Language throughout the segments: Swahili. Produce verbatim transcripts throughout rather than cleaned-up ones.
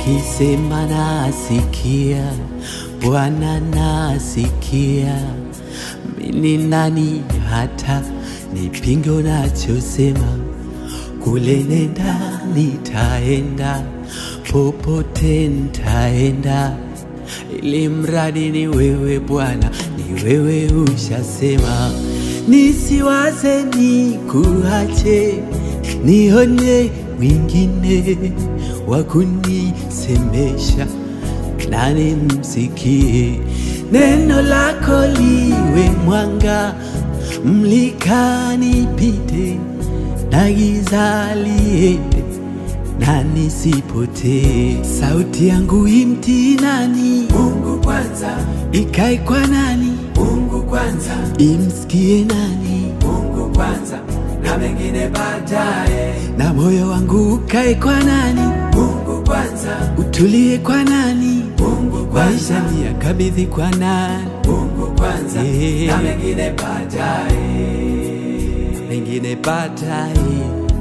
ukisema nasikia, Bwana nasikia. Mimi nani hata nipinge unachosema? Kule nenda nitaenda, popote nitaenda, ili mradi ni wewe Bwana, ni wewe ushasema. Nisiwaze nikuache, nione mwingine wakunisemesha, nani msikie. Neno lako liwe mwanga, mlika nipite, na giza liende, na nisipotee. Sauti yangu imtii nani? Mungu kwanza. Ikae kwa nani? Mungu kwanza. Imsikie nani? Mungu kwanza, na mengine baadaye. Na moyo wangu ukae kwa nani? Mungu kwanza. Utulie kwa nani? Mungu kwanza. Maisha niyakabidhi kwa nani? Mungu kwanza, yeah. Na mengine baadaye. Mengine baadaye,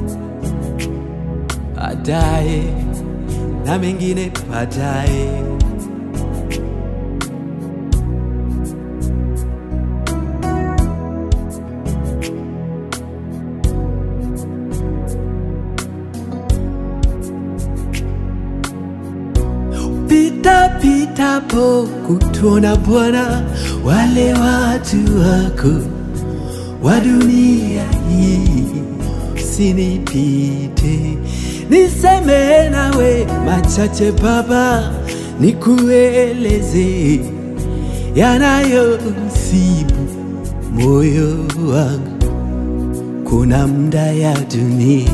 baadaye, na mengine baadaye. Pita pita po kutuona Bwana, wale watu wako wa dunia hii, usinipite. Niseme nawe machache Baba, nikueleze yanayosibu moyo wangu. Kuna muda ya dunia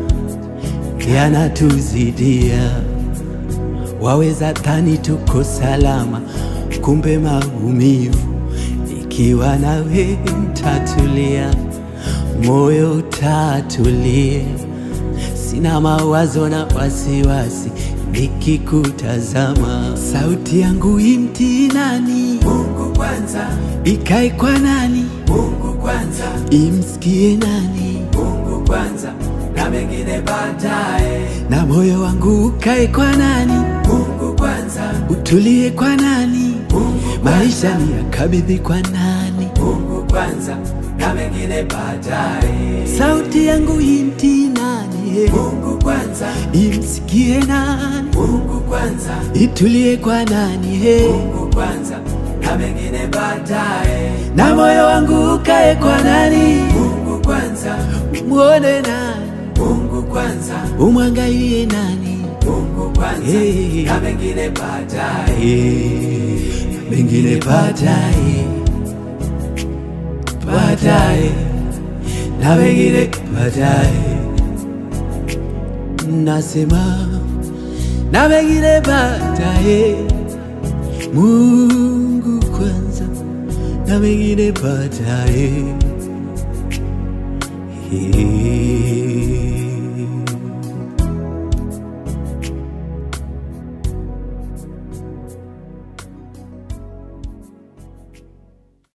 yanatuzidia, waweza dhani tuko salama, kumbe maumivu. Ikiwa nawe mtatulia, moyo utatulia. Sina mawazo na wasiwasi nikikutazama. Sauti yangu imtii nani? Mungu kwanza. Ikae kwa nani? Mungu kwanza. Imsikie nani? Mungu kwanza, na mengine baadaye. Na moyo wangu ukae kwa nani? Mungu kwanza. Utulie kwa nani? Mungu kwanza. Maisha niyakabidhi kwa nani? Mungu kwanza, na mengine baadaye. Sauti yangu imtii nani? Mungu kwanza. Imsikie nani? Mungu kwanza. Itulie kwa nani? Mungu kwanza, na mengine baadaye. Na moyo wangu ukae kwa nani? Mungu kwanza. Muone nani? Mungu kwanza. Umwangalie nani? Mungu kwanza, hey. Na mengine baadaye. Hey. Mengine baadaye, baadaye, na mengine baadaye. Nasema na mengine baadaye. Mungu kwanza, na mengine baadaye. Hey.